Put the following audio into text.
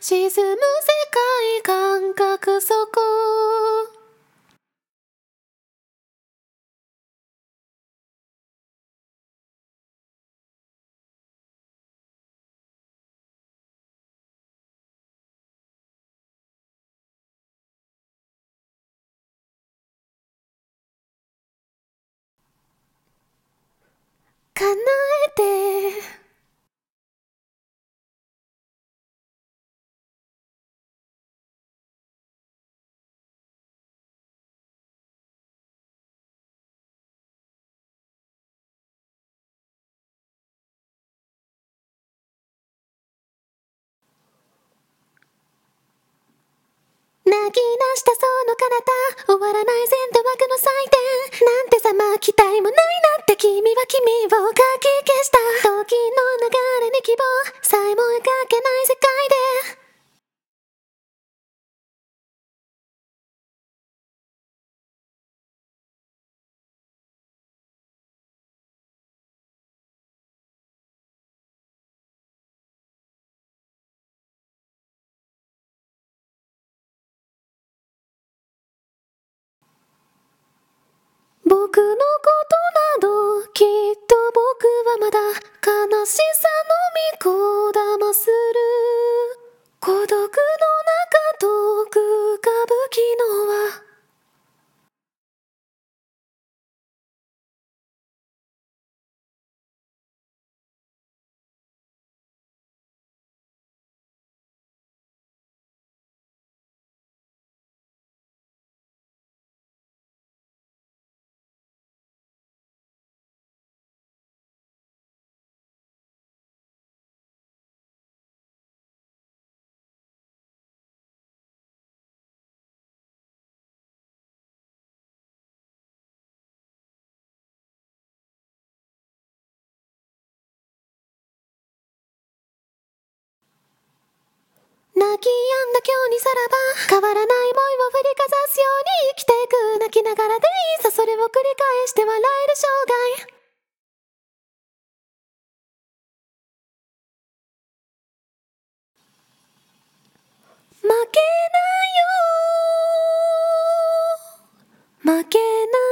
沈む世界感覚そこ叶えて泣き出したその彼方終わらない全土枠の祭典なんてさま期待もないなって君は君をかき消した時の流れに希望さえも描けない世界で僕のことなどきっと僕はまだ悲しさのみこだまする孤独の中遠く浮かぶ昨日は泣き止んだ今日にさらば変わらない想いを振りかざすように生きていく泣きながらでいいさそれを繰り返して笑える生涯負けないよ負けない